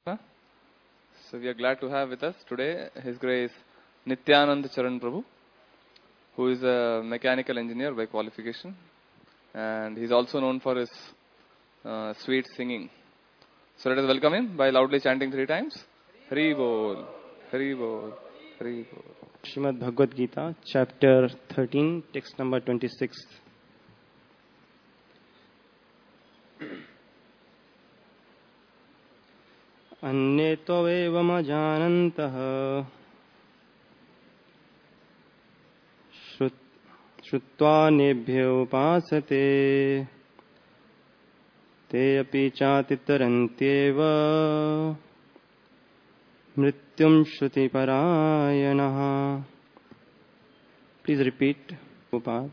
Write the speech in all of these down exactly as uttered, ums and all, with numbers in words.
So we are glad to have with us today His Grace Nityanand Charan Prabhu, who is a mechanical engineer by qualification, and he is also known for his uh, sweet singing. So let us welcome him by loudly chanting three times. Hari Bol, Hari Bol, Hari Bol. Srimad Bhagavad Gita, chapter thirteen, text number twenty-six. अन्ये त्वेवमजानन्तः श्रुत्वा नेभ्यो उपासते ते अपि चातितरन्त्येव मृत्युं श्रुतिपरायणः. Please repeat, Upad.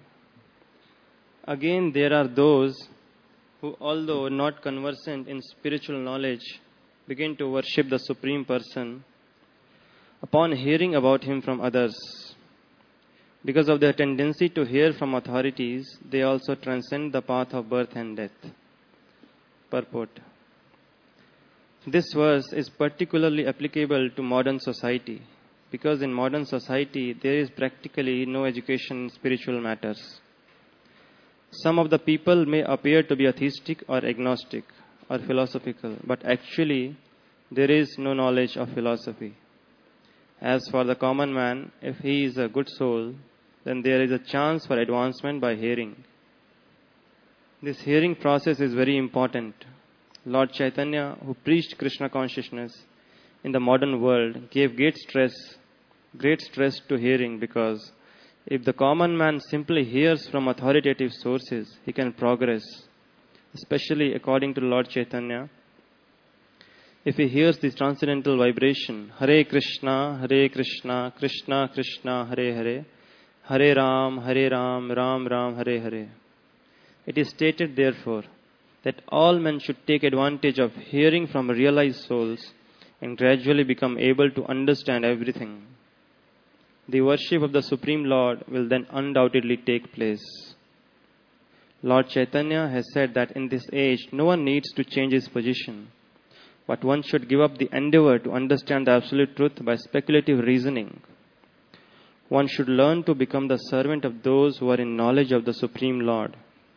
Again, there are those who, although not conversant in spiritual knowledge, begin to worship the Supreme Person upon hearing about Him from others. Because of their tendency to hear from authorities, they also transcend the path of birth and death. Purport. This verse is particularly applicable to modern society, because in modern society there is practically no education in spiritual matters. Some of the people may appear to be atheistic or agnostic or philosophical, but actually there is no knowledge of philosophy. As for the common man, if he is a good soul, then there is a chance for advancement by hearing. This hearing process is very important. Lord Chaitanya, who preached Krishna consciousness in the modern world, gave great stress, great stress to hearing, because if the common man simply hears from authoritative sources, he can progress. Especially according to Lord Chaitanya, if he hears this transcendental vibration, Hare Krishna, Hare Krishna, Krishna Krishna, Hare Hare, Hare Ram, Hare Ram, Ram Ram, Hare Hare. It is stated therefore that all men should take advantage of hearing from realized souls and gradually become able to understand everything. The worship of the Supreme Lord will then undoubtedly take place. Lord Chaitanya has said that in this age no one needs to change his position, but one should give up the endeavor to understand the absolute truth by speculative reasoning. One should learn to become the servant of those who are in knowledge of the Supreme Lord.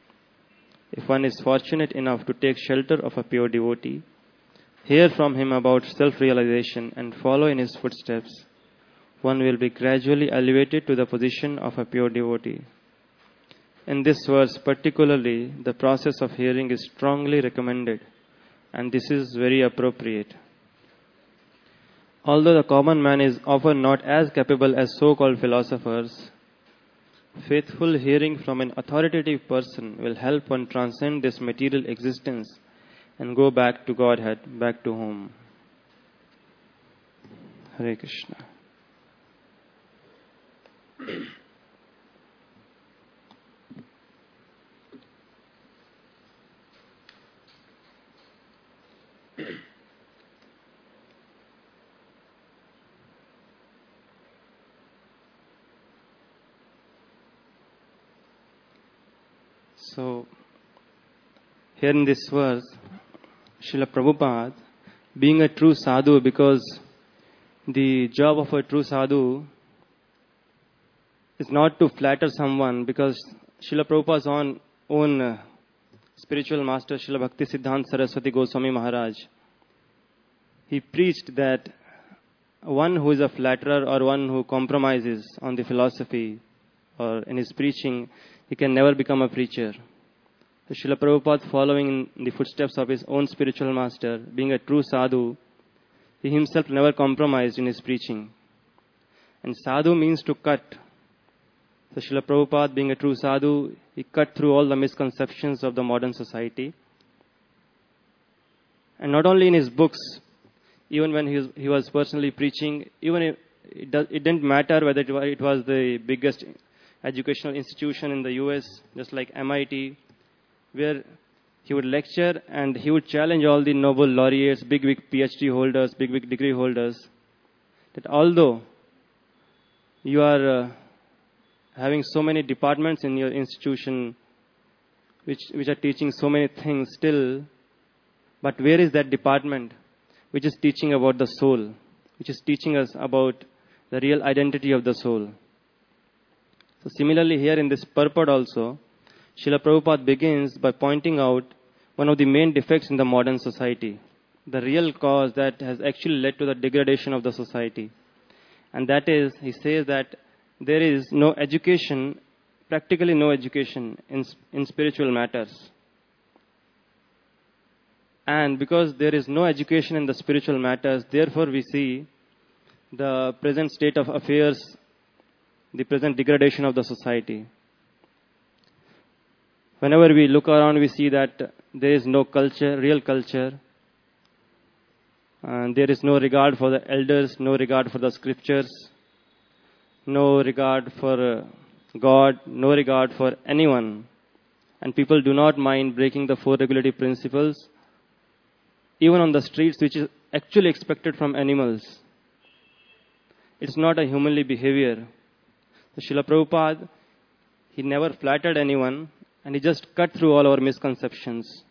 If one is fortunate enough to take shelter of a pure devotee, hear from him about self-realization and follow in his footsteps, one will be gradually elevated to the position of a pure devotee. In this verse particularly, the process of hearing is strongly recommended, and this is very appropriate. Although the common man is often not as capable as so-called philosophers, faithful hearing from an authoritative person will help one transcend this material existence and go back to Godhead, back to home. Hare Krishna. So, here in this verse, Srila Prabhupada, being a true sadhu, because the job of a true sadhu is not to flatter someone, because Srila Prabhupada's own, own uh, spiritual master, Srila Bhakti Siddhanta Saraswati Goswami Maharaj, he preached that one who is a flatterer or one who compromises on the philosophy or in his preaching, he can never become a preacher. So Srila Prabhupada, following in the footsteps of his own spiritual master, being a true sadhu, he himself never compromised in his preaching. And sadhu means to cut. So Srila Prabhupada, being a true sadhu, he cut through all the misconceptions of the modern society. And not only in his books, even when he was, he was personally preaching, even if it, does, it didn't matter whether it was, it was the biggest educational institution in the U S, just like M I T, where he would lecture and he would challenge all the Nobel laureates, big, big PhD holders, big, big degree holders, that although you are uh, having so many departments in your institution which, which are teaching so many things still, but where is that department? which is teaching about the soul, which is teaching us about the real identity of the soul. So similarly here in this purport also, Srila Prabhupada begins by pointing out one of the main defects in the modern society, the real cause that has actually led to the degradation of the society. And that is, he says that there is no education, practically no education in, in spiritual matters. And because there is no education in the spiritual matters, therefore we see the present state of affairs, the present degradation of the society. Whenever we look around, we see that there is no culture, real culture. And there is no regard for the elders, no regard for the scriptures, no regard for uh, God, no regard for anyone. And people do not mind breaking the four regulative principles, even on the streets, which is actually expected from animals. It's not a humanly behavior. So Srila Prabhupada, he never flattered anyone, and he just cut through all our misconceptions.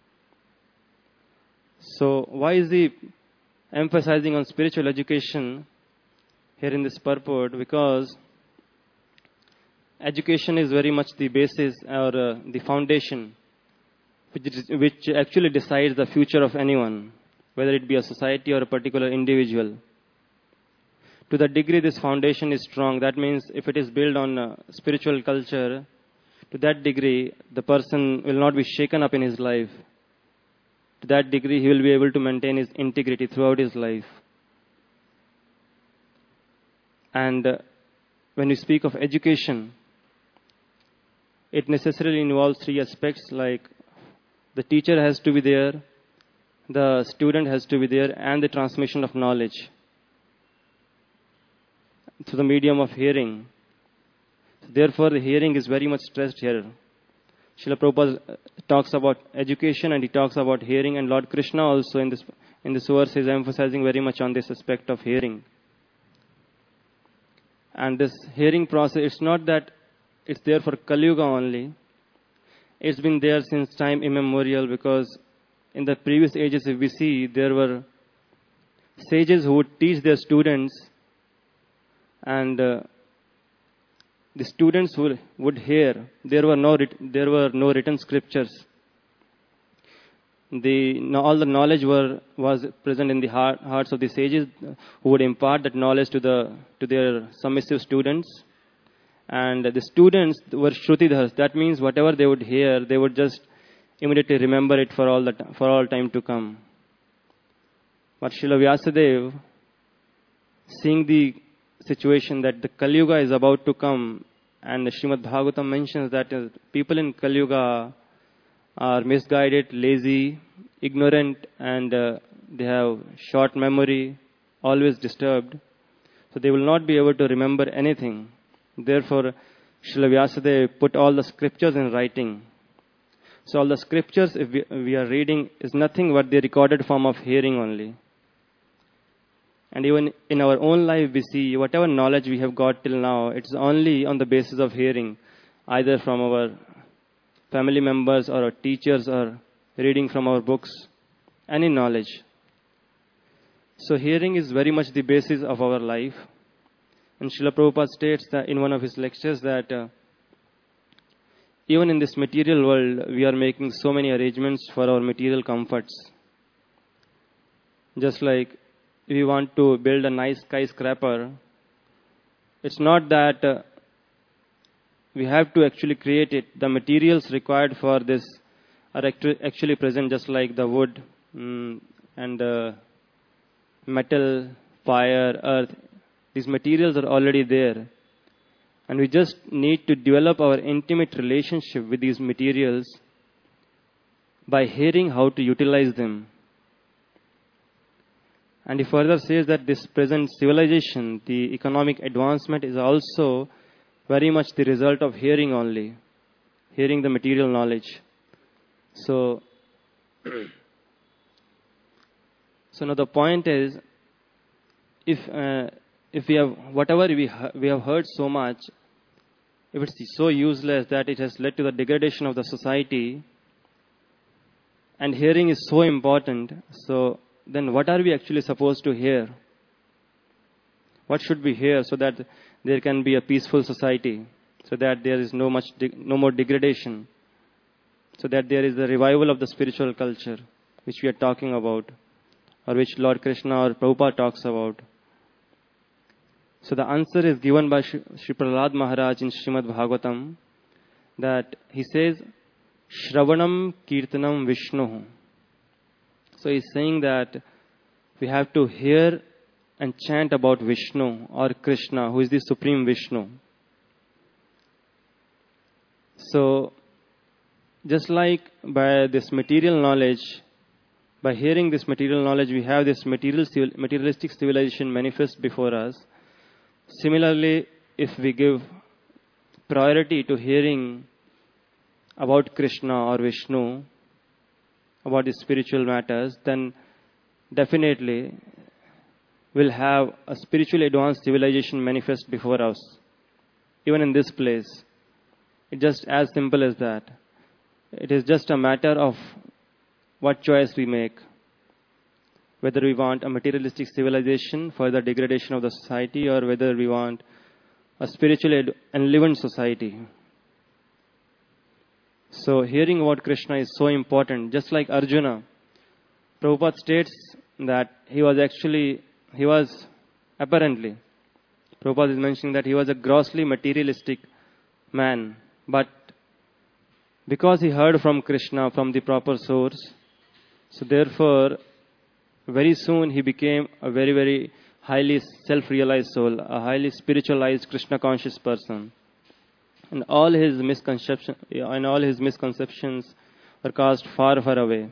So why is he emphasizing on spiritual education here in this purport? Because education is very much the basis or uh, the foundation which, is, which actually decides the future of anyone, whether it be a society or a particular individual. To the degree this foundation is strong, that means if it is built on uh, spiritual culture, to that degree the person will not be shaken up in his life. To that degree he will be able to maintain his integrity throughout his life. And uh, when we speak of education, it necessarily involves three aspects, like the teacher has to be there, the student has to be there, and the transmission of knowledge through the medium of hearing. Therefore, the hearing is very much stressed here. Srila Prabhupada talks about education and he talks about hearing, and Lord Krishna also in this in this verse is emphasizing very much on this aspect of hearing. And this hearing process, it's not that it's there for Kali Yuga only. It's been there since time immemorial, because in the previous ages, if we see, there were sages who would teach their students, and uh, the students would, would hear. There were no writ- there were no written scriptures. The no, all the knowledge were was present in the heart, hearts of the sages, who would impart that knowledge to the to their submissive students. And the students were Shrutidhars. That means whatever they would hear, they would just immediately remember it for all the t- for all time to come. But Srila Vyasadeva, seeing the situation that the Kali Yuga is about to come, and the Srimad Bhagavatam mentions that uh, people in Kali Yuga are misguided, lazy, ignorant, and uh, they have short memory, always disturbed. So they will not be able to remember anything. Therefore, Srila Vyasadeva put all the scriptures in writing. So all the scriptures, if we, we are reading, is nothing but the recorded form of hearing only. And even in our own life, we see whatever knowledge we have got till now, it's only on the basis of hearing, either from our family members or our teachers, or reading from our books, any knowledge. So hearing is very much the basis of our life. And Srila Prabhupada states that in one of his lectures that uh, even in this material world, we are making so many arrangements for our material comforts. Just like if we want to build a nice skyscraper, it's not that uh, we have to actually create it. The materials required for this are actu- actually present, just like the wood mm, and uh, metal, fire, earth. These materials are already there. And we just need to develop our intimate relationship with these materials by hearing how to utilize them. And he further says that this present civilization, the economic advancement, is also very much the result of hearing only, hearing the material knowledge. So, so now the point is, if uh, if we have whatever we ha- we have heard so much, if it's so useless that it has led to the degradation of the society, and hearing is so important, so then what are we actually supposed to hear? What should we hear so that there can be a peaceful society, so that there is no much de- no more degradation, so that there is a revival of the spiritual culture which we are talking about, or which Lord Krishna or Prabhupada talks about? So the answer is given by Shri Shri Prahlad Maharaj in Srimad Bhagavatam, that he says, Shravanam Kirtanam Vishnu. So he's saying that we have to hear and chant about Vishnu or Krishna, who is the Supreme Vishnu. So, just like by this material knowledge, by hearing this material knowledge, we have this material, materialistic civilization manifest before us. Similarly, if we give priority to hearing about Krishna or Vishnu, about the spiritual matters, then definitely we'll have a spiritually advanced civilization manifest before us, even in this place. It's just as simple as that. It is just a matter of what choice we make. Whether we want a materialistic civilization for the degradation of the society, or whether we want a spiritually enlivened society. So hearing about Krishna is so important. Just like Arjuna, Prabhupada states that he was actually, he was apparently, Prabhupada is mentioning that he was a grossly materialistic man. But because he heard from Krishna, from the proper source, so therefore, very soon he became a very, very highly self-realized soul, a highly spiritualized Krishna-conscious person. And all his misconceptions, and all his misconceptions were cast far, far away.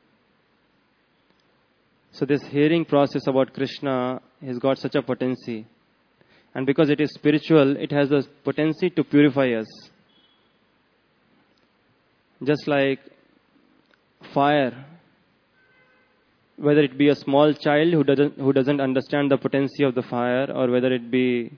So this hearing process about Krishna has got such a potency. And because it is spiritual, it has the potency to purify us. Just like fire, whether it be a small child who doesn't who doesn't understand the potency of the fire, or whether it be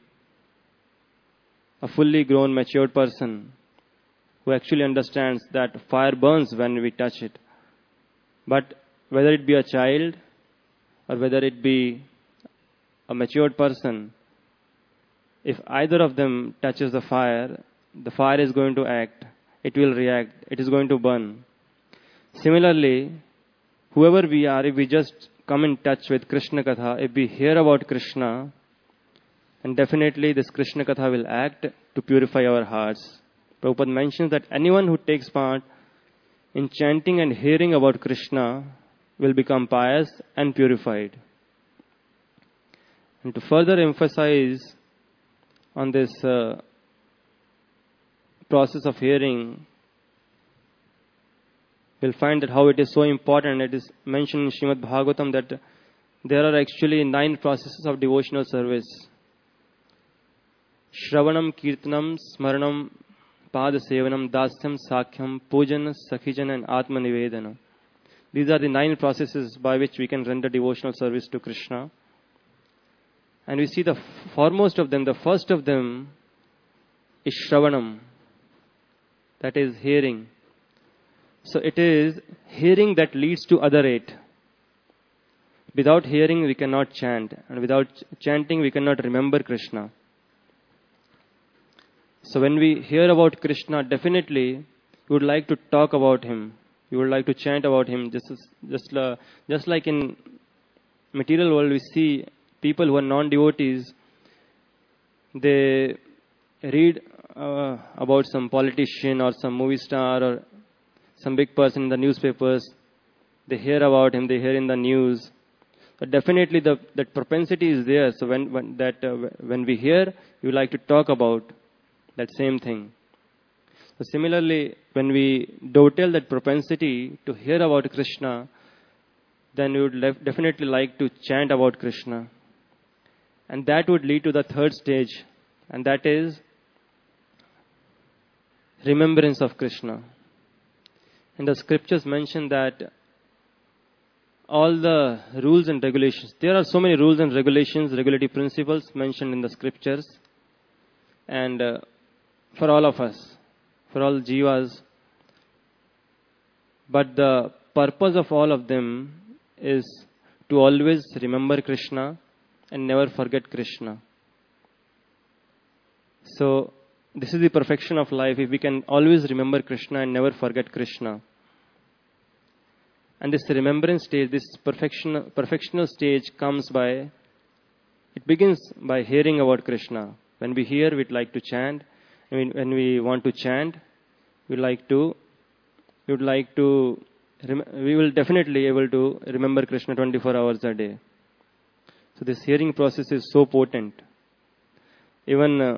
a fully grown, matured person who actually understands that fire burns when we touch it. But whether it be a child or whether it be a matured person, if either of them touches the fire, the fire is going to act, it will react, it is going to burn. Similarly, whoever we are, if we just come in touch with Krishna Katha, if we hear about Krishna, and definitely this Krishna Katha will act to purify our hearts. Prabhupada mentions that anyone who takes part in chanting and hearing about Krishna will become pious and purified. And to further emphasize on this uh, process of hearing, we'll find that how it is so important. It is mentioned in Srimad Bhagavatam that there are actually nine processes of devotional service. Shravanam, Kirtanam, Smaranam, Pada Sevanam, Dasyam, Sakhyam, Pujan, Sakhijan and Atma Nivedana. These are the nine processes by which we can render devotional service to Krishna. And we see the foremost of them, the first of them is Shravanam, that is hearing. So it is hearing that leads to other eight. Without hearing we cannot chant, and without ch- chanting we cannot remember Krishna. So when we hear about Krishna, definitely we would like to talk about him. We would like to chant about him. Just as, just, uh, just like in material world we see people who are non-devotees, they read uh, about some politician or some movie star or some big person in the newspapers. They hear about him, they hear in the news. But definitely the, that propensity is there. So when, when, that, uh, when we hear, we would like to talk about that same thing. So similarly, when we dovetail that propensity to hear about Krishna, then we would lef- definitely like to chant about Krishna. And that would lead to the third stage, and that is remembrance of Krishna. And the scriptures mention that all the rules and regulations, there are so many rules and regulations, regulatory principles mentioned in the scriptures. And uh, for all of us, for all jivas. But the purpose of all of them is to always remember Krishna and never forget Krishna. So, this is the perfection of life, if we can always remember Krishna and never forget Krishna. And this remembrance stage, this perfection, perfectional stage comes by, it begins by hearing about Krishna. When we hear, we'd like to chant. I mean, when we want to chant, we like to, we would like to, we will definitely able to remember Krishna twenty-four hours a day. So this hearing process is so potent. Even uh,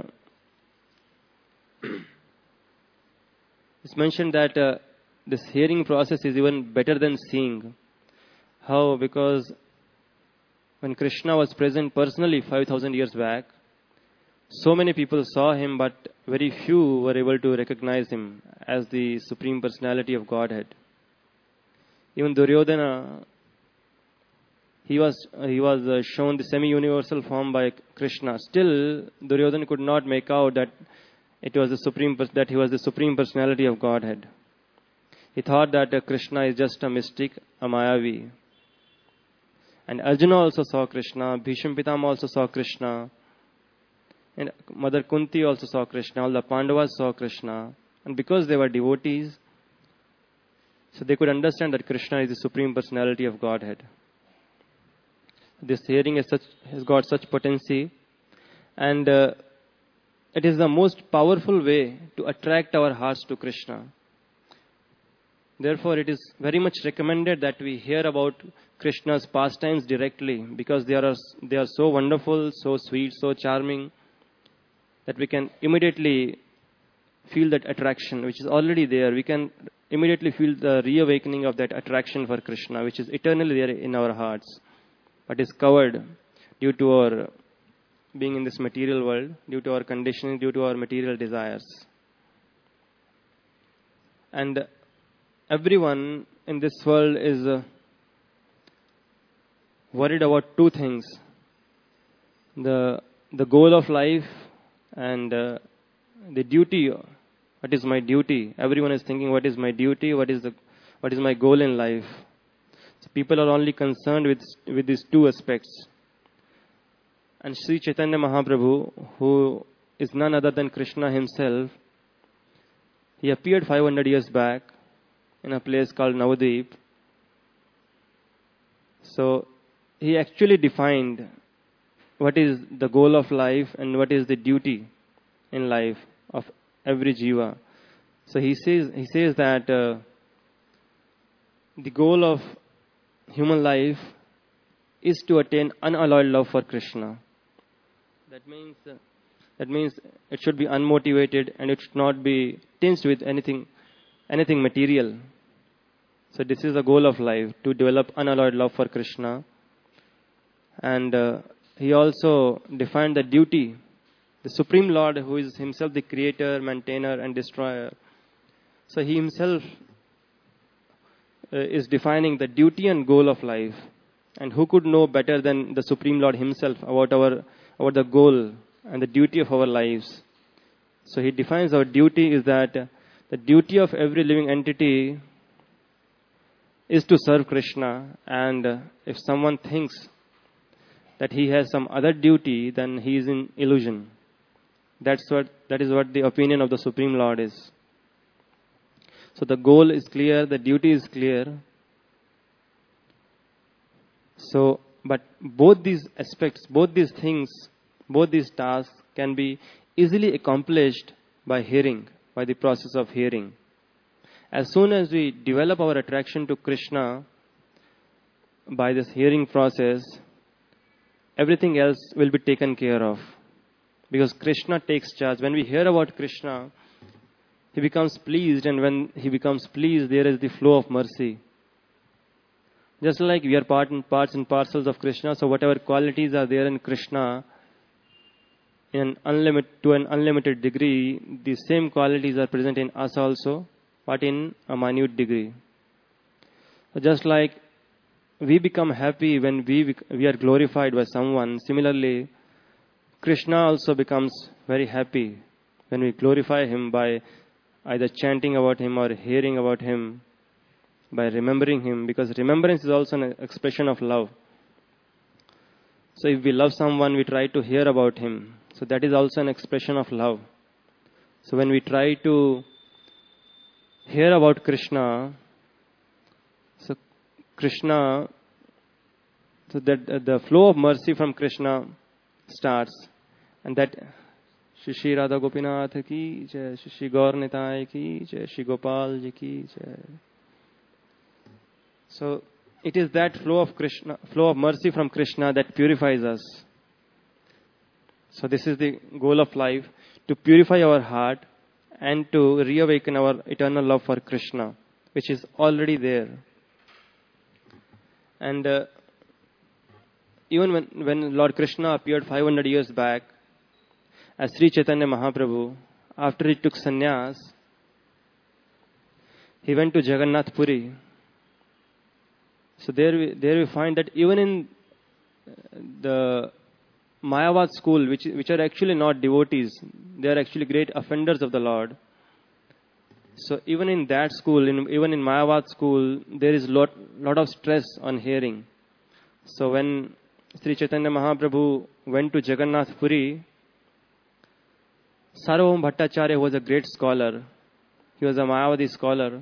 it's mentioned that uh, this hearing process is even better than seeing. How? Because when Krishna was present personally five thousand years back, so many people saw him, but very few were able to recognize him as the Supreme Personality of Godhead. Even Duryodhana, he was he was uh, shown the semi-universal form by Krishna. Still, Duryodhana could not make out that it was the supreme that he was the Supreme Personality of Godhead. He thought that uh, Krishna is just a mystic, a Mayavi. And Arjuna also saw Krishna. Bhishma Pitama also saw Krishna. And Mother Kunti also saw Krishna. All the Pandavas saw Krishna. And because they were devotees, so they could understand that Krishna is the Supreme Personality of Godhead. This hearing is such, has got such potency, and uh, it is the most powerful way to attract our hearts to Krishna. Therefore, it is very much recommended that we hear about Krishna's pastimes directly, because they are they are so wonderful, so sweet, so charming, that we can immediately feel that attraction, which is already there. We can immediately feel the reawakening of that attraction for Krishna, which is eternally there in our hearts, but is covered due to our being in this material world, due to our conditioning, due to our material desires. And everyone in this world is uh, worried about two things: the the goal of life and uh, the duty. What is my duty? Everyone is thinking, what is my duty? What is the what is my goal in life? So people are only concerned with with these two aspects. And Sri Chaitanya Mahaprabhu, who is none other than Krishna himself, he appeared five hundred years back in a place called Navadvip. So he actually defined what is the goal of life and what is the duty in life of every jiva. So he says he says that uh, the goal of human life is to attain unalloyed love for Krishna. That means uh, that means it should be unmotivated and it should not be tinged with anything anything material. So this is the goal of life, to develop unalloyed love for Krishna. And uh, he also defined the duty. The Supreme Lord, who is himself the creator, maintainer and destroyer. So he himself uh, is defining the duty and goal of life. And who could know better than the Supreme Lord himself about our about the goal and the duty of our lives? So he defines our duty is that uh, the duty of every living entity is to serve Krishna. And uh, if someone thinks that he has some other duty, then he is in illusion. That's what that is what the opinion of the Supreme Lord is. So the goal is clear, the duty is clear. So, but both these aspects, both these things, both these tasks can be easily accomplished by hearing, by the process of hearing. As soon as we develop our attraction to Krishna by this hearing process, everything else will be taken care of. Because Krishna takes charge. When we hear about Krishna, he becomes pleased, and when he becomes pleased, there is the flow of mercy. Just like we are part and parts and parcels of Krishna, so whatever qualities are there in Krishna, in an unlimited, to an unlimited degree, the same qualities are present in us also, but in a minute degree. So just like we become happy when we we are glorified by someone, similarly, Krishna also becomes very happy when we glorify him by either chanting about him or hearing about him, by remembering him, because remembrance is also an expression of love. So if we love someone, we try to hear about him. So that is also an expression of love. So when we try to hear about Krishna, so Krishna, so that uh, the flow of mercy from Krishna starts, and that Shri Shri Radha Gopinath ki jai, Shri Shri Gaur Nitai ki jai, Shri Gopal ji ki jai. So it is that flow of Krishna, flow of mercy from Krishna that purifies us. So this is the goal of life, to purify our heart and to reawaken our eternal love for Krishna, which is already there. And uh, even when, when Lord Krishna appeared five hundred years back as Sri Chaitanya Mahaprabhu, after he took sannyas, he went to Jagannath Puri. So there we, there we find that even in the Mayavad school, which, which are actually not devotees, they are actually great offenders of the Lord. So even in that school, in, even in Mayavad school, there is lot lot of stress on hearing. So when Sri Chaitanya Mahaprabhu went to Jagannath Puri, Sarvabhauma Bhattacharya was a great scholar. He was a Mayavadi scholar.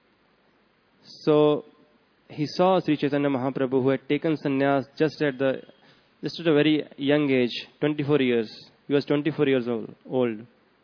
So he saw Sri Chaitanya Mahaprabhu, who had taken sannyas just at the just at a very young age, twenty-four years. He was twenty-four years old. old.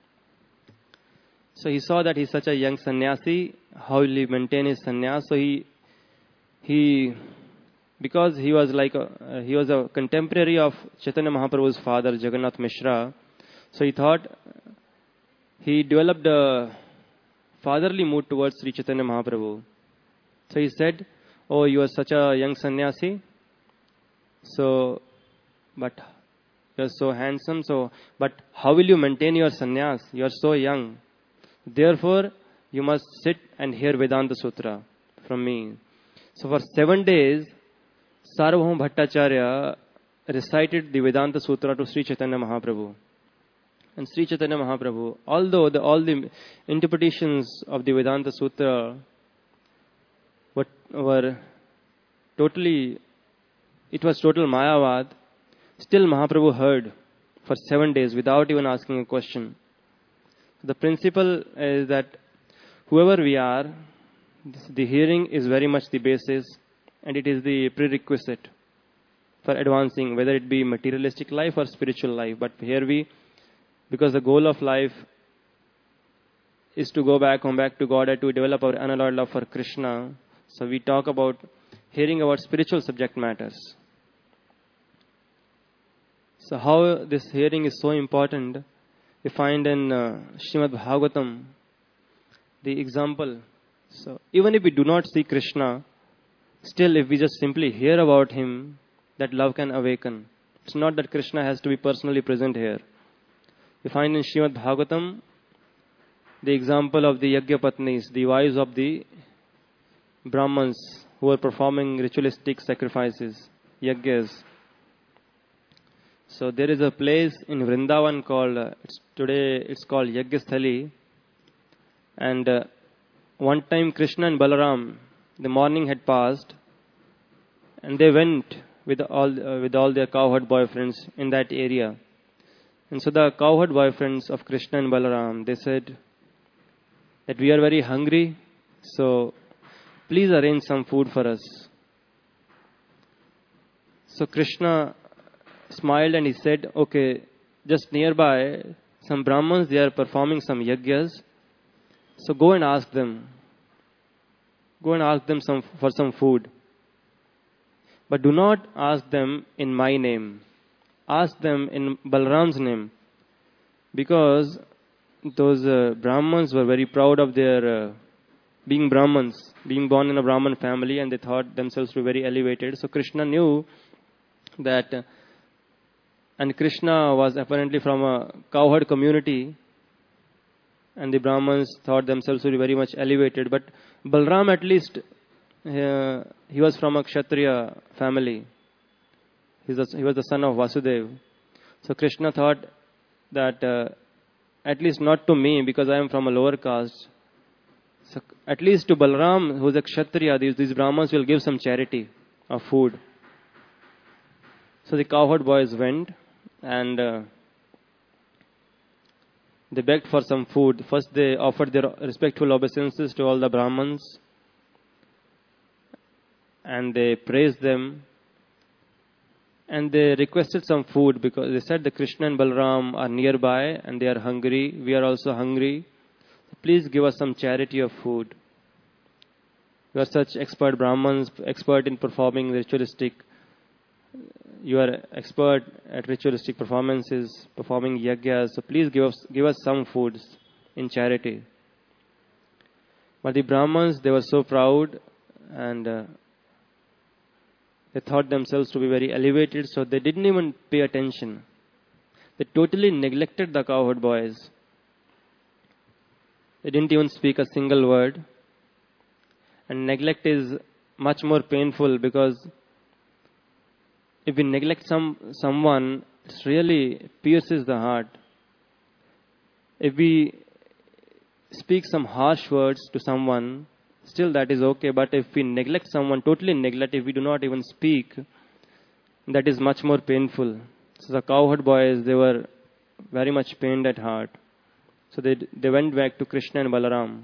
So he saw that he's such a young sannyasi, how will he maintain his sannyas? So he, he, because he was like a, uh, he was a contemporary of Chaitanya Mahaprabhu's father, Jagannath Mishra. So he thought, he developed a fatherly mood towards Sri Chaitanya Mahaprabhu. So he said, "Oh, you are such a young sannyasi. So, but you are so handsome. So, but how will you maintain your sannyas? You are so young. Therefore, you must sit and hear Vedanta Sutra from me." So for seven days, Sarvabhauma Bhattacharya recited the Vedanta Sutra to Sri Chaitanya Mahaprabhu. And Sri Chaitanya Mahaprabhu, although the, all the interpretations of the Vedanta Sutra were, were totally, it was total Mayavad, still Mahaprabhu heard for seven days without even asking a question. The principle is that whoever we are, the hearing is very much the basis, and it is the prerequisite for advancing, whether it be materialistic life or spiritual life. But here we, because the goal of life is to go back, come back to God, and to develop our unalloyed love for Krishna. So we talk about hearing about spiritual subject matters. So how this hearing is so important, we find in uh, Srimad Bhagavatam, the example. So even if we do not see Krishna, still if we just simply hear about him, that love can awaken. It's not that Krishna has to be personally present here. We find in Srimad Bhagavatam the example of the Yagyapatnis, the wives of the Brahmins who were performing ritualistic sacrifices, Yagyas. So there is a place in Vrindavan called, uh, it's, today it's called Yagyasthali. And uh, one time Krishna and Balaram, the morning had passed, and they went with all uh, with all their cowherd boyfriends in that area. And so the cowherd boyfriends of Krishna and Balaram, they said that we are very hungry, so please arrange some food for us. So Krishna smiled and he said, okay, just nearby, some Brahmins, they are performing some yagyas. So go and ask them. Go and ask them some for some food. But do not ask them in my name. Ask them in Balaram's name. Because those uh, Brahmins were very proud of their uh, being Brahmins, being born in a Brahman family, and they thought themselves to be very elevated. So Krishna knew that, uh, and Krishna was apparently from a cowherd community, and the Brahmins thought themselves to be very much elevated. But Balaram, at least, uh, he was from a Kshatriya family. He's a, he was the son of Vasudeva. So Krishna thought that uh, at least not to me, because I am from a lower caste. So at least to Balaram, who is a Kshatriya, these, these Brahmins will give some charity of food. So the cowherd boys went and uh, they begged for some food. First they offered their respectful obeisances to all the Brahmins and they praised them and they requested some food because they said the Krishna and Balaram are nearby and they are hungry. We are also hungry. Please give us some charity of food. You are such expert Brahmins, expert in performing ritualistic. You are expert at ritualistic performances, performing yagyas. So please give us give us some foods in charity. But the Brahmins, they were so proud and uh, they thought themselves to be very elevated, so they didn't even pay attention. They totally neglected the cowherd boys. They didn't even speak a single word. And neglect is much more painful because if we neglect some someone, it really pierces the heart. If we speak some harsh words to someone, still that is okay. But if we neglect someone, totally neglect, if we do not even speak, that is much more painful. So the cowherd boys, they were very much pained at heart. So they they went back to Krishna and Balaram.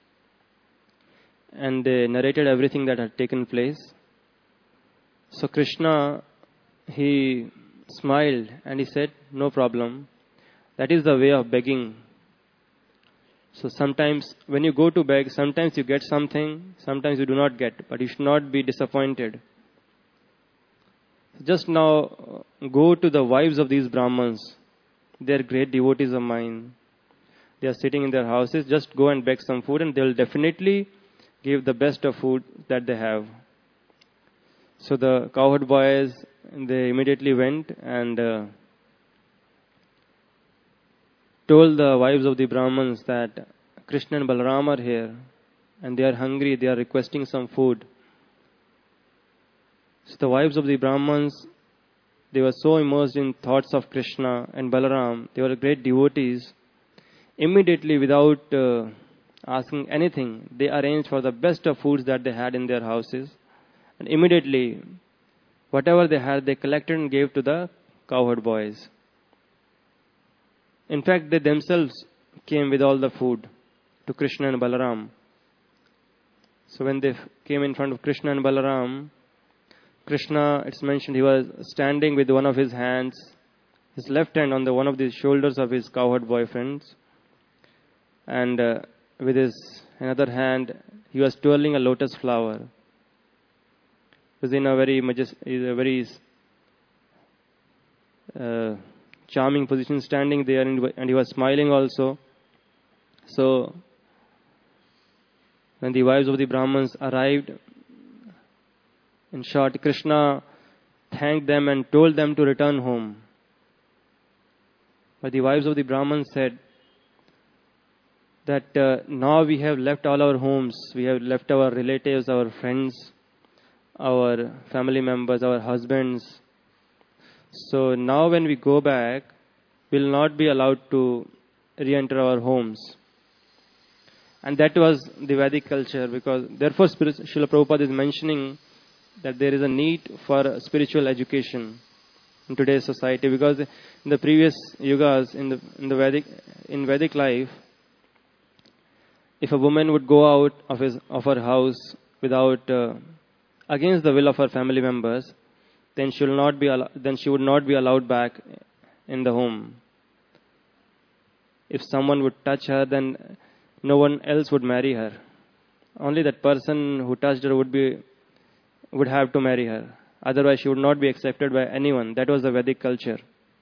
And they narrated everything that had taken place. So Krishna, he smiled and he said, no problem. That is the way of begging. So sometimes when you go to beg, sometimes you get something, sometimes you do not get. But you should not be disappointed. Just now, go to the wives of these Brahmins. They are great devotees of mine. They are sitting in their houses. Just go and beg some food and they will definitely give the best of food that they have. So the cowherd boys, they immediately went and uh, told the wives of the Brahmins that Krishna and Balaram are here and they are hungry, they are requesting some food. So the wives of the Brahmins, they were so immersed in thoughts of Krishna and Balaram, they were great devotees. Immediately, without uh, asking anything, they arranged for the best of foods that they had in their houses. And immediately, whatever they had, they collected and gave to the cowherd boys. In fact, they themselves came with all the food to Krishna and Balaram. So when they came in front of Krishna and Balaram, Krishna, it's mentioned, he was standing with one of his hands, his left hand on the one of the shoulders of his cowherd boyfriends. And uh, with his another hand, he was twirling a lotus flower. He was in a very majest- a very uh, charming position, standing there, and, and he was smiling also. So, when the wives of the Brahmins arrived, in short, Krishna thanked them and told them to return home. But the wives of the Brahmins said that uh, now we have left all our homes, we have left our relatives, our friends, our family members, our husbands. So now when we go back, we will not be allowed to re-enter our homes. And that was the Vedic culture, because therefore Srila Prabhupada is mentioning that there is a need for spiritual education in today's society, because in the previous yugas, in the in the Vedic in Vedic life, if a woman would go out of his of her house without uh, against the will of her family members, then she will not be al- then she would not be allowed back in the home. If someone would touch her, then no one else would marry her. Only that person who touched her would be would have to marry her. Otherwise, she would not be accepted by anyone. That was the Vedic culture.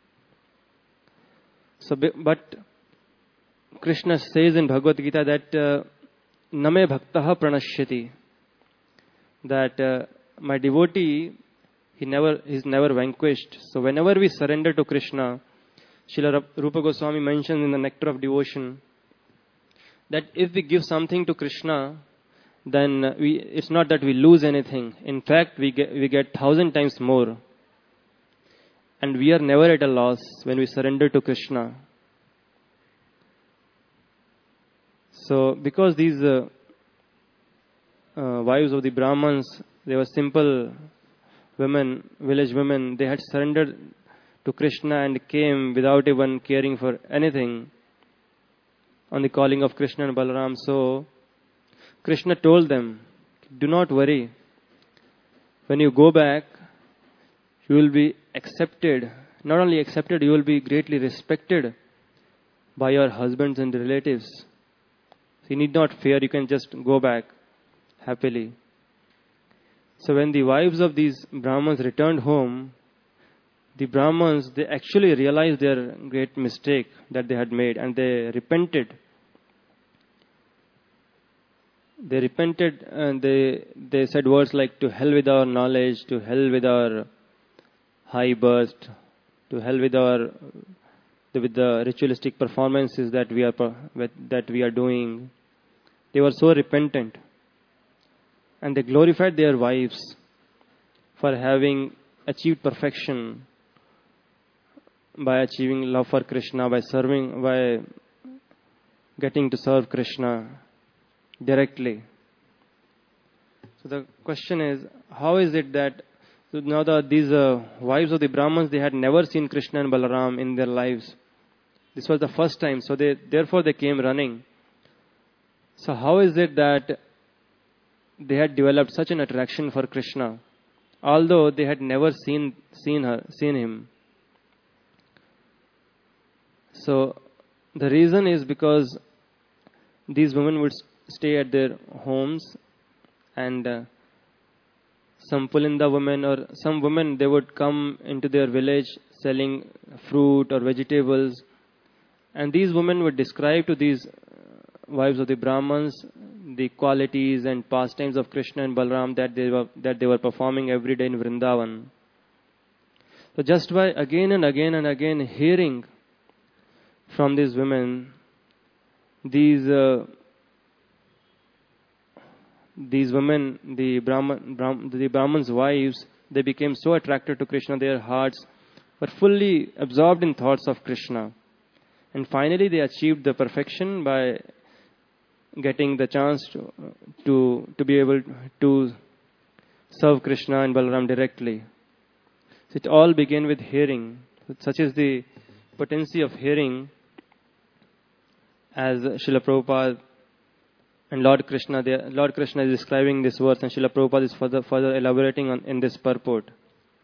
So, but Krishna says in Bhagavad Gita that uh, Name Bhaktaha Pranashyati, that uh, my devotee, he never is never vanquished. So whenever we surrender to Krishna, Srila Rupa Goswami mentions in the Nectar of Devotion that if we give something to Krishna, then we it's not that we lose anything. In fact, we get we get thousand times more. And we are never at a loss when we surrender to Krishna. So, because these uh, uh, wives of the Brahmins, they were simple women, village women, they had surrendered to Krishna and came without even caring for anything on the calling of Krishna and Balaram. So Krishna told them, do not worry. When you go back, you will be accepted. Not only accepted, you will be greatly respected by your husbands and relatives. So you need not fear, you can just go back happily. So when the wives of these Brahmins returned home, the Brahmins, they actually realized their great mistake that they had made, and they repented. They repented and they, they said words like, to hell with our knowledge, to hell with our high birth, to hell with our with the ritualistic performances that we are that we are doing. They were so repentant, and they glorified their wives for having achieved perfection by achieving love for Krishna, by serving, by getting to serve Krishna directly. So the question is, how is it that so now the, these uh, wives of the Brahmins, they had never seen Krishna and Balaram in their lives. This was the first time, so they therefore they came running. So how is it that they had developed such an attraction for Krishna, although they had never seen seen her, seen him? So the reason is because these women would stay at their homes, and uh, some Pulinda women or some women, they would come into their village selling fruit or vegetables, and these women would describe to these wives of the Brahmins the qualities and pastimes of Krishna and Balaram that they were that they were performing every day in Vrindavan. So just by again and again and again hearing from these women, these uh, these women, the Brahman, Brahm, the Brahmins' wives, they became so attracted to Krishna, their hearts were fully absorbed in thoughts of Krishna. And finally they achieved the perfection by getting the chance to, to, to be able to serve Krishna and Balaram directly. So it all began with hearing. Such is the potency of hearing, as Srila Prabhupada and Lord Krishna, they, Lord Krishna is describing this verse, and Srila Prabhupada is further, further elaborating on in this purport.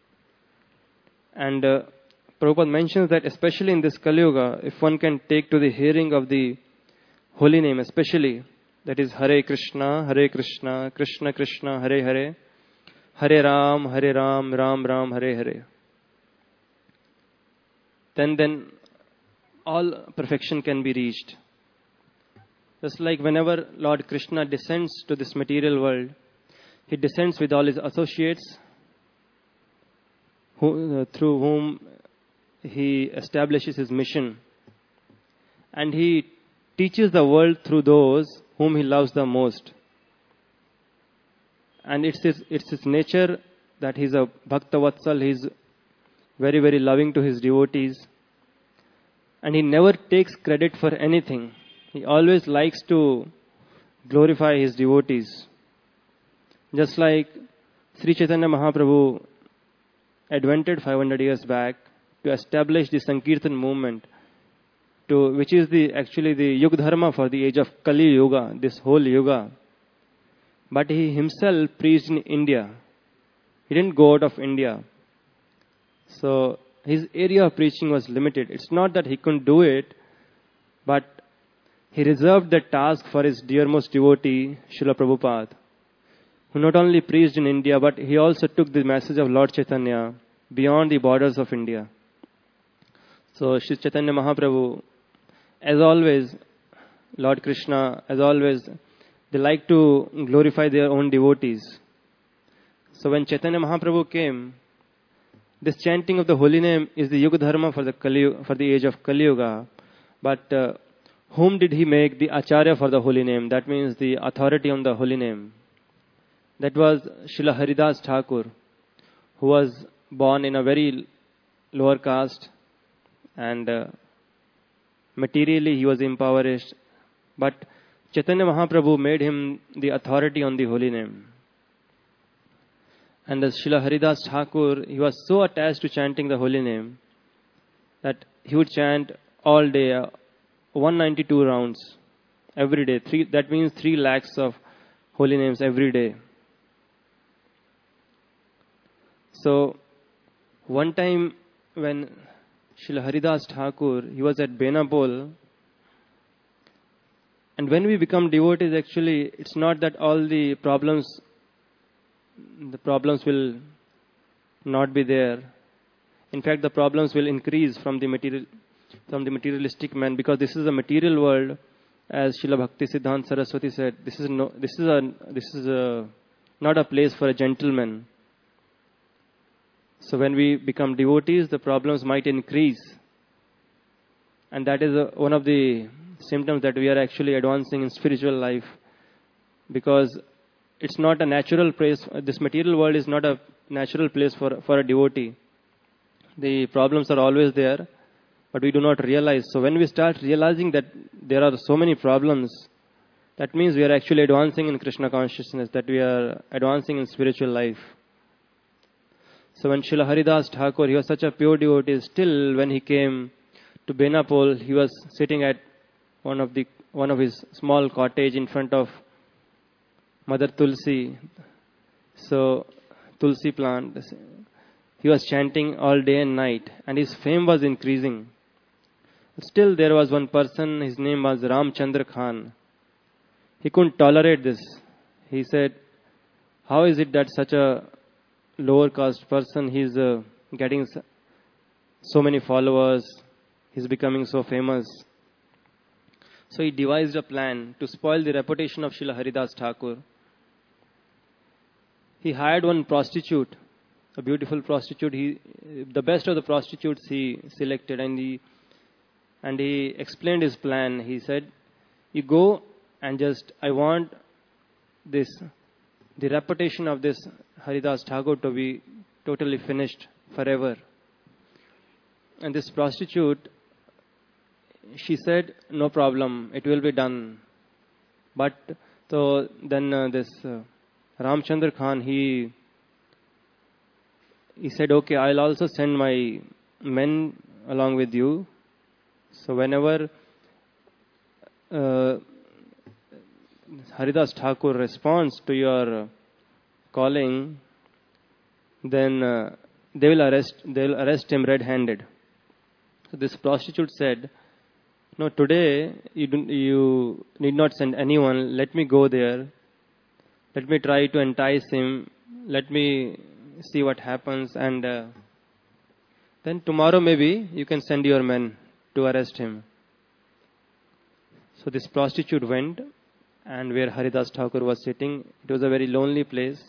And uh, Prabhupada mentions that especially in this Kali Yuga, if one can take to the hearing of the holy name, especially, that is Hare Krishna, Hare Krishna, Krishna Krishna, Hare Hare, Hare Ram, Hare Ram, Ram Ram, Hare Hare, then then all perfection can be reached. Just like whenever Lord Krishna descends to this material world, he descends with all his associates, who, uh, through whom he establishes his mission. And he teaches the world through those whom he loves the most. And it's his, it's his nature that he's a Bhakta Vatsal, he's very, very loving to his devotees. And he never takes credit for anything. He always likes to glorify his devotees. Just like Sri Chaitanya Mahaprabhu advented five hundred years back to establish the Sankirtan movement, to which is the actually the Yuga Dharma for the age of Kali Yuga, this whole Yuga. But he himself preached in India. He didn't go out of India. So his area of preaching was limited. It's not that he couldn't do it, but he reserved the task for his dearmost devotee, Srila Prabhupada, who not only preached in India, but he also took the message of Lord Chaitanya beyond the borders of India. So Sri Chaitanya Mahaprabhu, as always, Lord Krishna, as always, they like to glorify their own devotees. So when Chaitanya Mahaprabhu came, this chanting of the holy name is the Yuga Dharma for the Kali, for the age of Kali Yuga. But uh, whom did he make the Acharya for the holy name? That means the authority on the holy name. That was Srila Haridas Thakur, who was born in a very lower caste, and uh, materially he was impoverished. But Chaitanya Mahaprabhu made him the authority on the holy name. And the Srila Haridas Thakur, he was so attached to chanting the holy name that he would chant all day, uh, one hundred ninety-two rounds every day. Three, that means three lakhs of holy names every day. So, one time when Srila Haridas Thakur, he was at Benapol, and when we become devotees, actually, it's not that all the problems, the problems will not be there. In fact, the problems will increase from the material, from the materialistic man, because this is a material world, as Srila Bhakti Siddhanta Saraswati said. This is no, this is a, this is a, not a place for a gentleman. So when we become devotees, the problems might increase, and that is a, one of the symptoms that we are actually advancing in spiritual life, because it's not a natural place. This material world is not a natural place for, for a devotee. The problems are always there, but we do not realize. So when we start realizing that there are so many problems, that means we are actually advancing in Krishna consciousness, that we are advancing in spiritual life. So when Srila Haridas Thakur, he was such a pure devotee, still when he came to Benapol, he was sitting at one of the one of his small cottage in front of Mother Tulsi. So Tulsi plant. He was chanting all day and night, and his fame was increasing. Still there was one person, his name was Ramchandra Khan. He couldn't tolerate this. He said, how is it that such a lower caste person, he's uh, getting so many followers, he's becoming so famous. So he devised a plan to spoil the reputation of Srila Haridas Thakur. He hired one prostitute, a beautiful prostitute. He, the best of the prostitutes he selected, and he, and he explained his plan. He said, you go and just, I want this, the reputation of this Haridas Thakur to be totally finished forever. And this prostitute, she said, no problem, it will be done. But so then uh, this uh, Ramchandra Khan, he he said, okay, I'll also send my men along with you. So whenever uh, Haridas Thakur responds to your uh, calling, then uh, they will arrest they will arrest him red-handed. So this prostitute said, no, today you, do, you need not send anyone. Let me go there. Let me try to entice him. Let me see what happens. And uh, then tomorrow maybe you can send your men to arrest him. So this prostitute went, and where Haridas Thakur was sitting, it was a very lonely place.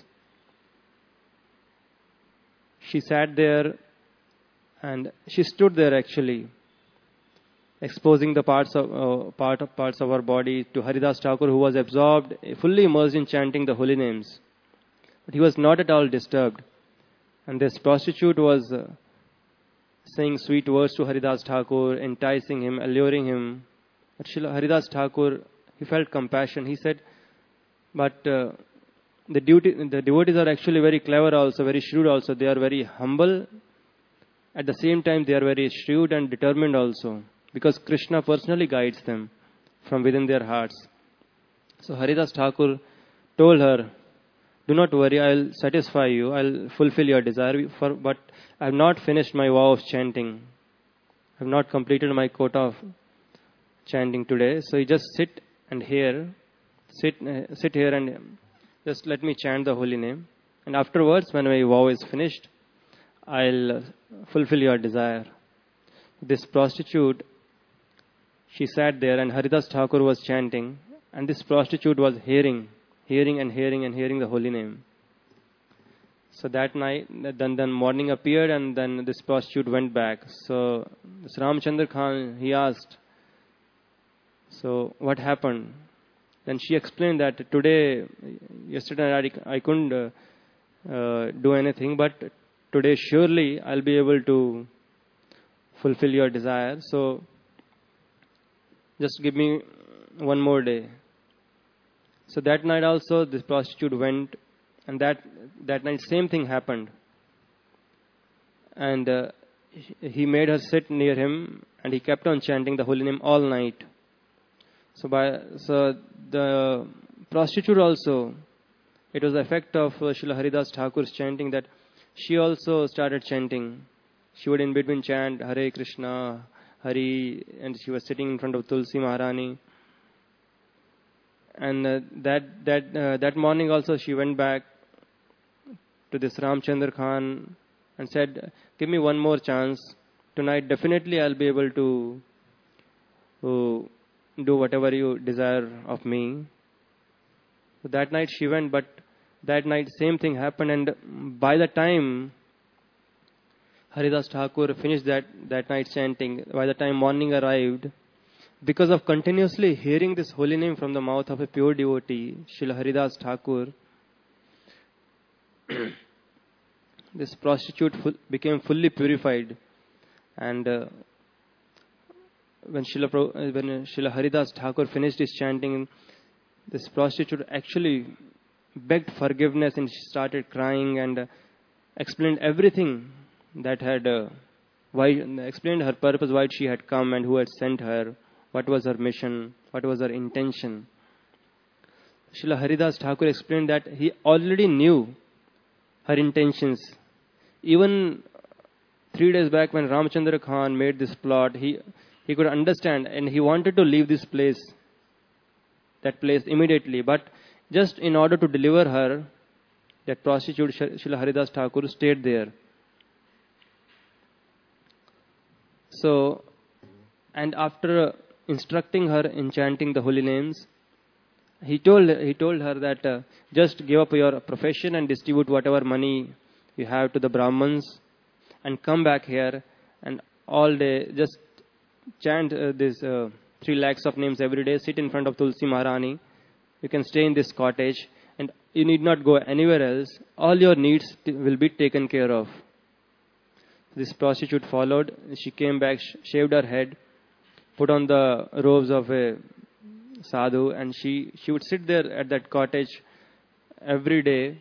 She sat there, and she stood there actually, exposing the parts of uh, part of parts of her body to Haridas Thakur, who was absorbed, fully immersed in chanting the holy names. But he was not at all disturbed. And this prostitute was uh, saying sweet words to Haridas Thakur, enticing him, alluring him. But Srila Haridas Thakur, he felt compassion. He said, but uh, the, duty, the devotees are actually very clever also, very shrewd also. They are very humble. At the same time, they are very shrewd and determined also, because Krishna personally guides them from within their hearts. So Haridas Thakur told her, do not worry, I will satisfy you, I will fulfill your desire, for, but I have not finished my vow of chanting. I have not completed my quota of chanting today. So you just sit and hear, sit, uh, sit here and just let me chant the holy name. And afterwards, when my vow is finished, I'll fulfill your desire. This prostitute, she sat there, and Haridas Thakur was chanting, and this prostitute was hearing, hearing and hearing and hearing the holy name. So that night, then then morning appeared, and then this prostitute went back. So this Ramchandra Khan, he asked, so what happened? Then she explained that today, yesterday I, I couldn't uh, uh, do anything, but today surely I'll be able to fulfill your desire. So just give me one more day. So that night also, this prostitute went And that, that night, same thing happened. And uh, he made her sit near him, and he kept on chanting the holy name all night. So, by so the prostitute also, it was the effect of uh, Srila Haridas Thakur's chanting that she also started chanting. She would in between chant Hare Krishna, Hari, and she was sitting in front of Tulsi Maharani. And uh, that that uh, that morning also she went back to this Ramchandra Khan and said, "Give me one more chance. Tonight definitely I'll be able to, to do whatever you desire of me." So that night she went, but that night same thing happened, and by the time Haridas Thakur finished that, that night chanting, by the time morning arrived, because of continuously hearing this holy name from the mouth of a pure devotee, Srila Haridas Thakur, this prostitute full, became fully purified. And uh, when Srila, Pro, uh, when uh, Srila Haridas Thakur finished his chanting, this prostitute actually begged forgiveness, and she started crying and uh, explained everything that had, uh, why, explained her purpose, why she had come and who had sent her, what was her mission, what was her intention. Srila Haridas Thakur explained that he already knew her intentions. Even three days back when Ramchandra Khan made this plot, he, he could understand, and he wanted to leave this place, that place immediately. But just in order to deliver her, that prostitute Srila Haridas Thakur stayed there. So, and after instructing her in chanting the holy names, he told he told her that uh, just give up your profession and distribute whatever money you have to the Brahmins, and come back here and all day just chant uh, this uh, three lakhs of names every day. Sit in front of Tulsi Maharani. You can stay in this cottage, and you need not go anywhere else. All your needs t- will be taken care of. This prostitute followed. She came back, sh- shaved her head, put on the robes of a sadhu, and she, she would sit there at that cottage every day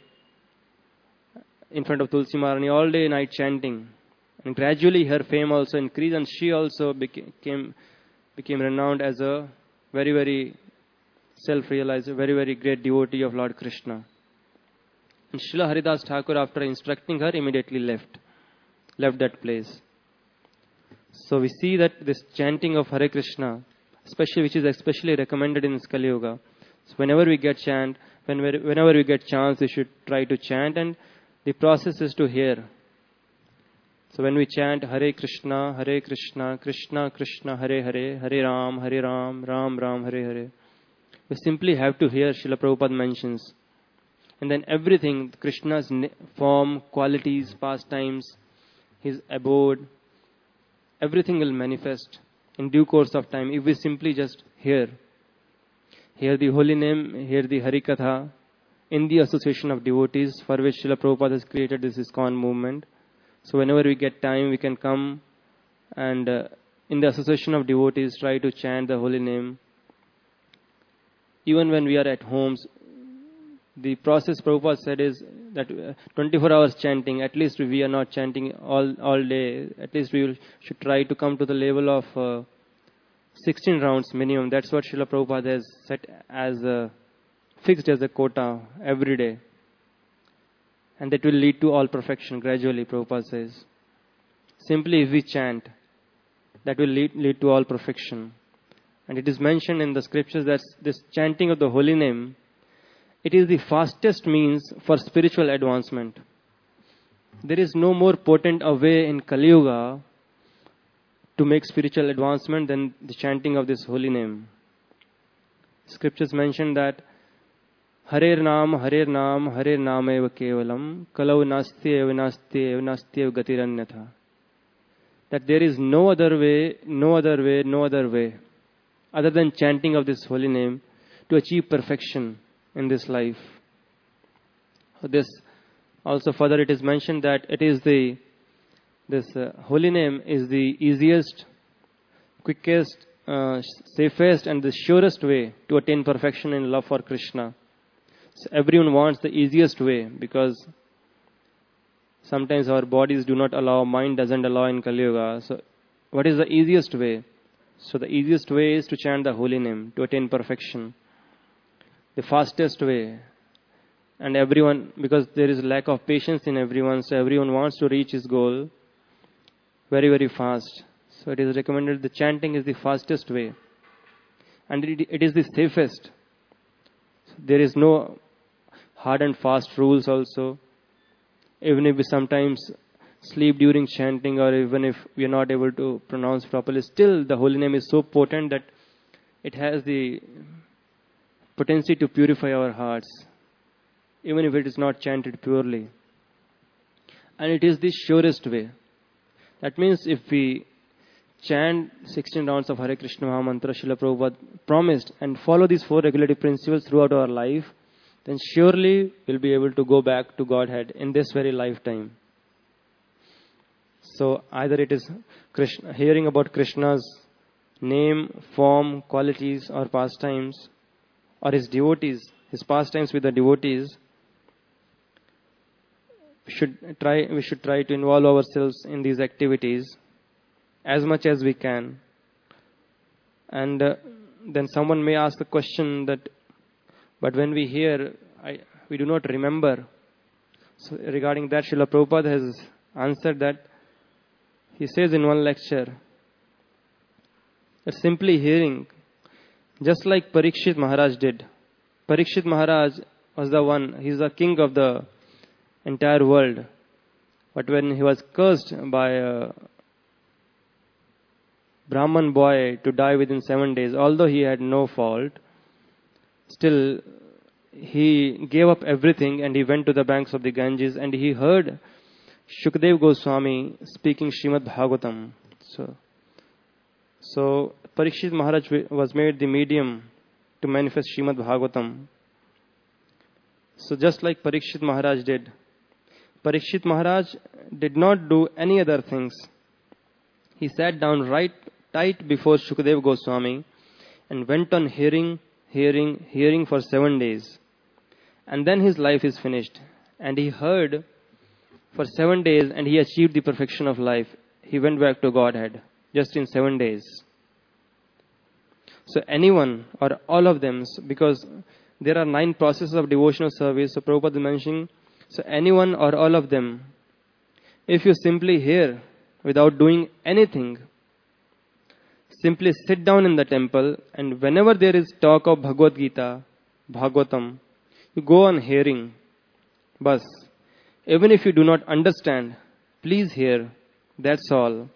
in front of Tulsi Maharani, all day night chanting. And gradually her fame also increased, and she also became, became renowned as a very, very self-realized, very, very great devotee of Lord Krishna. And Srila Haridas Thakur, after instructing her, immediately left, left that place. So we see that this chanting of Hare Krishna, especially which is especially recommended in this Kali Yuga. So whenever we get chant, whenever, whenever we get chance, we should try to chant, and the process is to hear. So when we chant Hare Krishna, Hare Krishna, Krishna Krishna, Hare Hare, Hare Ram, Hare Ram, Ram Ram, Hare Hare, we simply have to hear. Srila Prabhupada mentions. And then everything, Krishna's form, qualities, pastimes, his abode, everything will manifest in due course of time if we simply just hear. Hear the holy name, hear the Harikatha in the association of devotees, for which Srila Prabhupada has created this ISKCON movement. So whenever we get time, we can come and uh, in the association of devotees try to chant the holy name. Even when we are at homes, the process Prabhupada said is that uh, twenty-four hours chanting, at least we are not chanting all, all day. At least we will, should try to come to the level of uh, sixteen rounds minimum. That's what Srila Prabhupada has set as a, fixed as a quota every day. And that will lead to all perfection gradually, Prabhupada says. Simply if we chant, that will lead, lead to all perfection. And it is mentioned in the scriptures that this chanting of the holy name, it is the fastest means for spiritual advancement. There is no more potent a way in Kali Yuga to make spiritual advancement than the chanting of this holy name. Scriptures mention that Harer Naam, Harer Naam, Harer Naam eva kevalam, kalau nasti eva nasti eva nasti eva gatiranyatha. That there is no other way, no other way, no other way, other than chanting of this holy name to achieve perfection in this life. This also further it is mentioned that it is the, this uh, holy name is the easiest, quickest, uh, safest and the surest way to attain perfection in love for Krishna. So everyone wants the easiest way because sometimes our bodies do not allow, mind doesn't allow in Kali Yuga. So what is the easiest way? So the easiest way is to chant the holy name to attain perfection. The fastest way. And everyone, because there is lack of patience in everyone, so everyone wants to reach his goal very, very fast. So it is recommended the chanting is the fastest way. And it, it is the safest. There is no hard and fast rules also. Even if we sometimes sleep during chanting or even if we are not able to pronounce properly, still the holy name is so potent that it has the potency to purify our hearts, even if it is not chanted purely. And it is the surest way. That means if we chant sixteen rounds of Hare Krishna Maha Mantra, Srila Prabhupada promised, and follow these four regulative principles throughout our life, then surely we'll be able to go back to Godhead in this very lifetime. So either it is Krishna, hearing about Krishna's name, form, qualities or pastimes, or his devotees, his pastimes with the devotees, we should try, we should try to involve ourselves in these activities as much as we can. And uh, then someone may ask the question that, but when we hear, I, we do not remember. So regarding that, Srila Prabhupada has answered that. He says in one lecture that simply hearing, just like Parikshit Maharaj did. Parikshit Maharaj was the one, he's the king of the entire world. But when he was cursed by a Brahman boy to die within seven days, although he had no fault, still he gave up everything and he went to the banks of the Ganges and he heard Shukdev Goswami speaking Srimad Bhagavatam. So, so Parikshit Maharaj was made the medium to manifest Srimad Bhagavatam. So just like Parikshit Maharaj did, Parikshit Maharaj did not do any other things. He sat down right tight before Shukdev Goswami and went on hearing, hearing, hearing for seven days. And then his life is finished. And he heard for seven days and he achieved the perfection of life. He went back to Godhead just in seven days. So anyone or all of them, because there are nine processes of devotional service, so Prabhupada is mentioning, so anyone or all of them, if you simply hear without doing anything, simply sit down in the temple and whenever there is talk of Bhagavad Gita, Bhagavatam, you go on hearing. Bas. Even if you do not understand, please hear. That's all.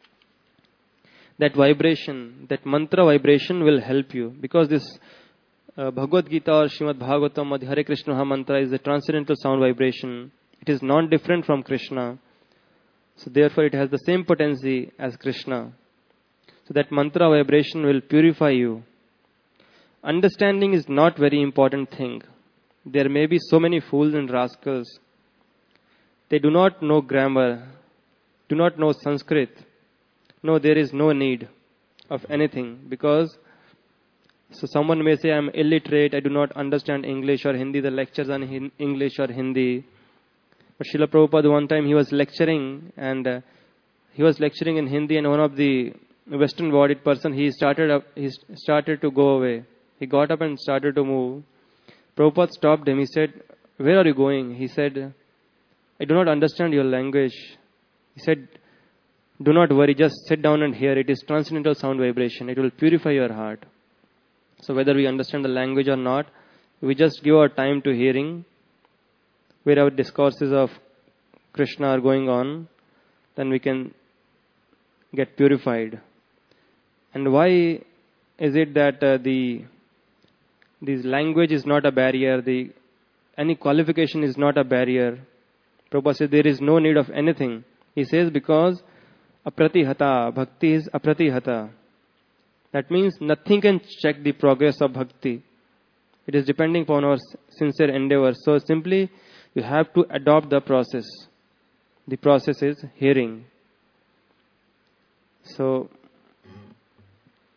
That vibration, that mantra vibration will help you. Because this uh, Bhagavad Gita or Srimad Bhagavatam or the Hare Krishna Maha Mantra is a transcendental sound vibration. It is non-different from Krishna. So therefore it has the same potency as Krishna. So that mantra vibration will purify you. Understanding is not very important thing. There may be so many fools and rascals. They do not know grammar, do not know Sanskrit. No, there is no need of anything because so someone may say, I am illiterate, I do not understand English or Hindi, the lectures on hin- English or Hindi. But Srila Prabhupada one time he was lecturing and uh, he was lecturing in Hindi and one of the Western bodied person, he started up, he started to go away. He got up and started to move. Prabhupada stopped him. He said, where are you going? He said, I do not understand your language. He said, do not worry, just sit down and hear. It is transcendental sound vibration. It will purify your heart. So whether we understand the language or not, we just give our time to hearing. Where our discourses of Krishna are going on, then we can get purified. And why is it that uh, the this language is not a barrier, the any qualification is not a barrier? Prabhupada says there is no need of anything. He says because apratihata, bhakti is apratihata. That means nothing can check the progress of bhakti. It is depending upon our sincere endeavor. So simply you have to adopt the process. The process is hearing. So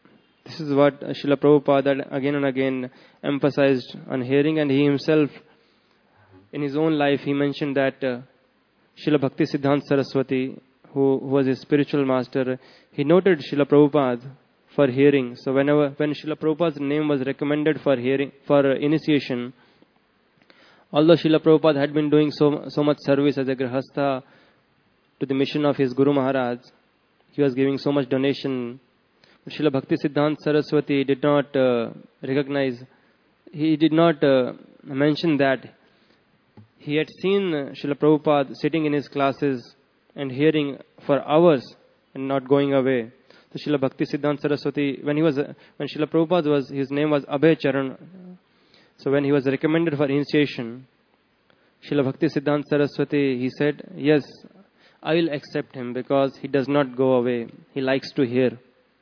This is what Srila Prabhupada again and again emphasized on hearing, and he himself, in his own life, he mentioned that uh, Srila Bhakti Siddhanta Saraswati, who, who was his spiritual master, he noted Srila Prabhupada for hearing. So whenever when Srila Prabhupada's name was recommended for hearing for uh, initiation, although Srila Prabhupada had been doing so so much service as a grihastha to the mission of his Guru Maharaj, he was giving so much donation. But Srila Bhakti Siddhanta Saraswati did not uh, recognize, he did not uh, mention that he had seen uh, Srila Prabhupada sitting in his classes and hearing for hours and not going away. So Srila Bhakti Siddhanta Saraswati, when he was, uh, when Srila Prabhupada was, his name was Abhay Charan. So when he was recommended for initiation, Srila Bhakti Siddhanta Saraswati, he said, yes, I will accept him because he does not go away. He likes to hear.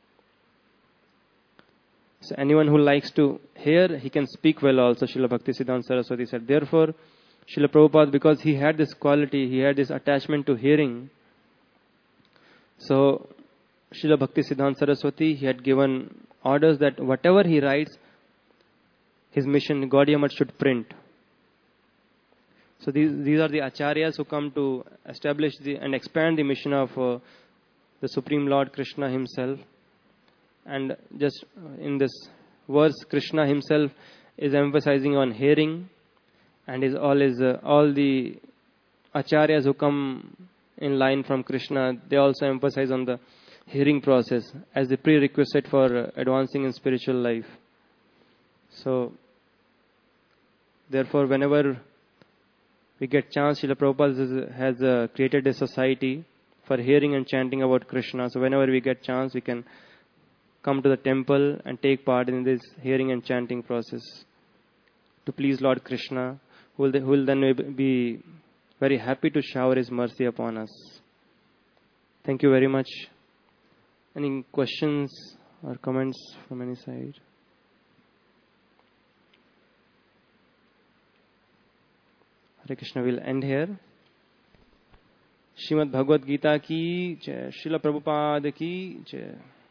So anyone who likes to hear, he can speak well also, Srila Bhakti Siddhanta Saraswati said. Therefore, Srila Prabhupada, because he had this quality, he had this attachment to hearing. So, Srila Bhakti Siddhanta Saraswati, he had given orders that whatever he writes, his mission, Gaudiya Math should print. So these these are the acharyas who come to establish the, and expand the mission of uh, the Supreme Lord Krishna himself. And just in this verse, Krishna himself is emphasizing on hearing, and is all is uh, all the acharyas who come in line from Krishna, they also emphasize on the hearing process as the prerequisite for uh, advancing in spiritual life. So, therefore, whenever we get chance, Srila Prabhupada has uh, created a society for hearing and chanting about Krishna. So, whenever we get chance, we can come to the temple and take part in this hearing and chanting process to please Lord Krishna, who will, who will then be very happy to shower his mercy upon us. Thank you very much. Any questions or comments from any side? Hare Krishna, will end here. Srimad Bhagavad Gita ki jai, Srila Prabhupada ki jai.